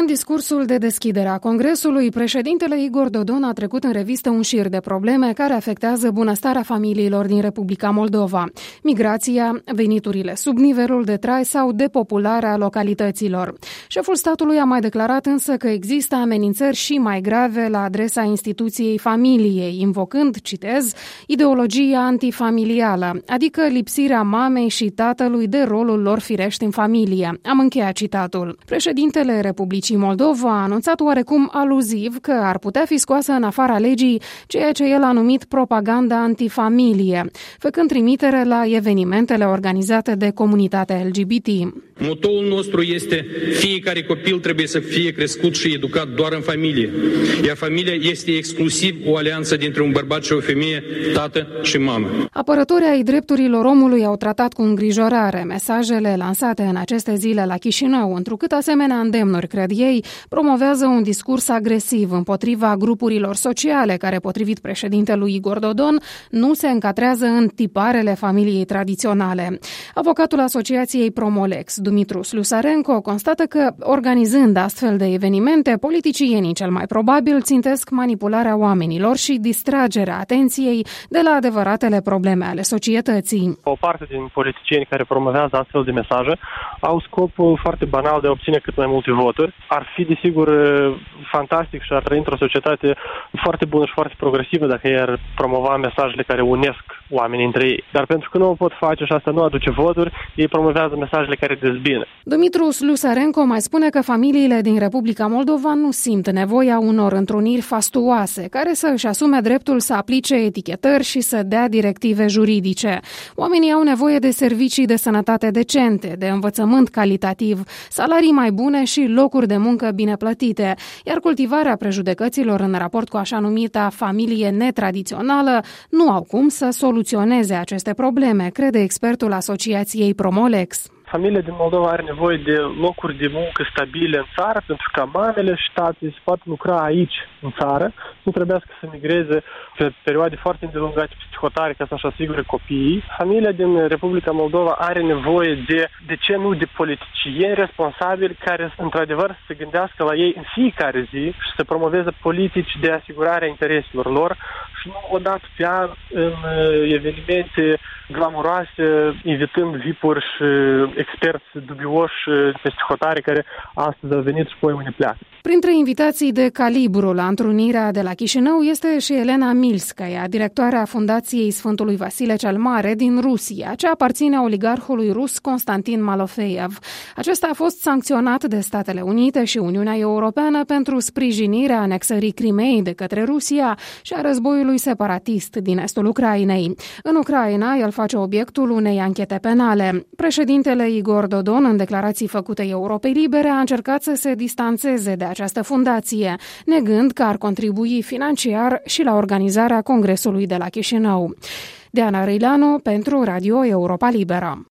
discursul de deschidere a Congresului, președintele Igor Dodon a trecut în revistă un șir de probleme care afectează bunăstarea familiilor din Republica Moldova. Migrația, veniturile sub nivelul de trai sau depopularea localităților. Șeful statului a mai declarat însă că există amenințări și mai grave la adresa instituției familiei, invocând, citez, ideologia antifamilială, adică lipsirea mamei și tatălui de rolul lor firești în familie. Am încheiat citatul. Președintele Republicii Moldova a anunțat oarecum aluziv că ar putea fi scoasă în afara legii ceea ce el a numit propaganda antifamilie, făcând trimitere la evenimentele organizate de comunitatea LGBT. Motoul nostru este: fiecare copil trebuie să fie crescut și educat doar în familie, iar familia este exclusiv o alianță dintre un bărbat și o femeie, tată și mamă. Apărătorii ai drepturilor omului au tratat cu îngrijorare mesajele lansate în aceste zile la Chișinău, întrucât asemenea îndemnuri, cred ei, promovează un discurs agresiv împotriva grupurilor sociale care, potrivit președintelui Igor Dodon, nu se încadrează în tiparele familiei tradiționale. Avocatul Asociației Promolex, Dumitru Slusarenko, constată că, organizând astfel de evenimente, politicienii cel mai probabil țintesc manipularea oamenilor și distragerea atenției de la adevăratele probleme ale societății. O parte din politicieni care promovează astfel de mesaje au scopul foarte banal de a obține cât mai multe voturi. Ar fi, desigur, fantastic și ar trăi într-o societate foarte bună și foarte progresivă dacă ei ar promova mesajele care unesc oamenii între ei. Dar pentru că nu o pot face și asta nu aduce voturi, ei promovează mesajele care dezbină. Dumitru Slusarenko mai spune că familiile din Republica Moldova nu simt nevoia unor întruniri fastuoase, care să își asume dreptul să aplice etichetări și să dea directive juridice. Oamenii au nevoie de servicii de sănătate decente, de învățământ calitativ, salarii mai bune și locuri de muncă bine plătite, iar cultivarea prejudecăților în raport cu așa numita familie netradițională nu au cum să soluționeze aceste probleme, crede expertul Asociației Promolex. Familia din Moldova are nevoie de locuri de muncă stabile în țară, pentru ca mamele și tații să poată lucra aici, în țară, nu trebuiască să migreze pe perioade foarte îndelungate peste hotare ca să-și asigure copiii. Familia din Republica Moldova are nevoie de ce nu, de politicieni responsabili care, într-adevăr, să se gândească la ei în fiecare zi și să promoveze politici de asigurare a intereselor lor și nu odată pe an în evenimente glamuroase, invitând VIP-uri și experți dubioși peste hotare care astăzi au venit și poi unde pleacă. Printre invitații de calibru la întrunirea de la Chișinău este și Elena Milskaya, directoarea Fundației Sfântului Vasile cel Mare din Rusia, ce aparține oligarhului rus Constantin Malofeev. Acesta a fost sancționat de Statele Unite și Uniunea Europeană pentru sprijinirea anexării Crimeei de către Rusia și a războiului separatist din estul Ucrainei. În Ucraina, el face obiectul unei anchete penale. Președintele Igor Dodon, în declarații făcute Europei Libere, a încercat să se distanțeze de această fundație, negând că ar contribui financiar și la organizarea Congresului de la Chișinău. Diana Răileanu pentru Radio Europa Liberă.